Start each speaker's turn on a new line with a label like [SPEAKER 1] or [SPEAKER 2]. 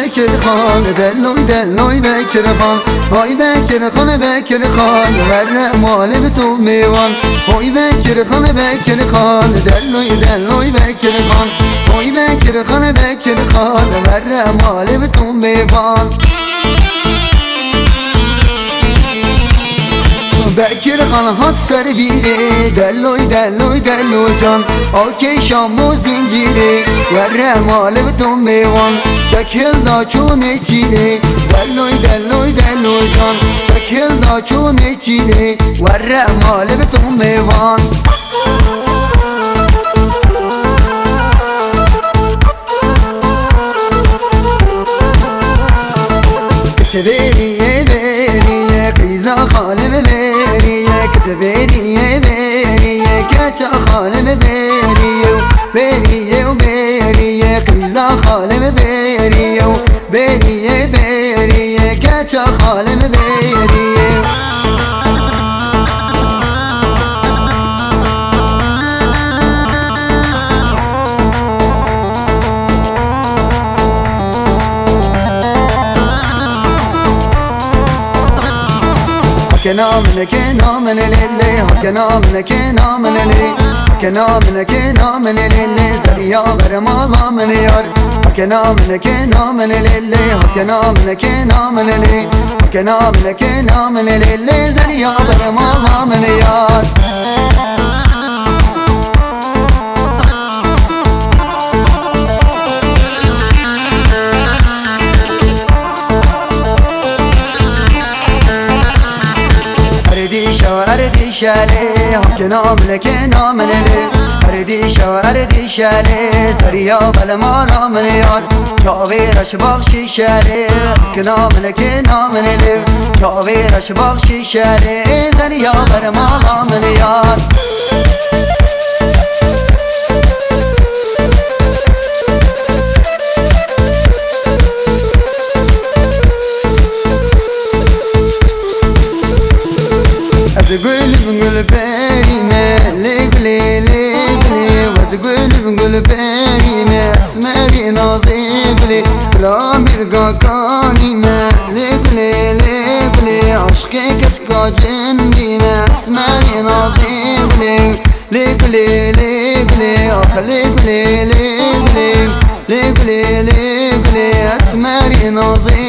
[SPEAKER 1] بکر خان دلوی دلوی بکر خان های بکر خان بکر خان ور مال تو میوان های بکر خان بکر خان دلوی دلوی بکر خان های بکر خان بکر خان ور مال تو میوان بکر خان ها سر بیره دلوی دلوی دلوی جان آکی شام و زنجیره ور مال تو میوان چکل دا چونه چیره دلوی دلوی دلوی جان چکل دا چونه چیره ور مال تو میوان کتبیریه بیریه قیزا خالم بیریه کتبیریه بیریه کچا خالم بیریه بیریه و بیریه قیزا خالم بیریه بیریه بیریه کچا خالم بیریه كنامنا كنامنا للي كنامنا كنامنا للي كنامنا كنامنا للي زريا برما من يار كنامنا كنامنا للي كنامنا كنامنا للي كنامنا كنامنا للي زريا برما من يار أردي شالي كنامنا كنامنا لي أردي شالي سريا بالمارا من ياد شاويرش بخشي شالي كنامنا كنامنا لي شاويرش بخشي شالي سريا بالمارا من ياد تقول بنقول باريمة لقلي لقلي وتقول بنقول باريمة اسمري ناظبلي لا بلقى كانيمة لقلي لقلي عشقي كتكا جنديمة اسمري ناظبلي لقلي لقلي اخ لقلي لقلي لقلي لقلي اسمري ناظبلي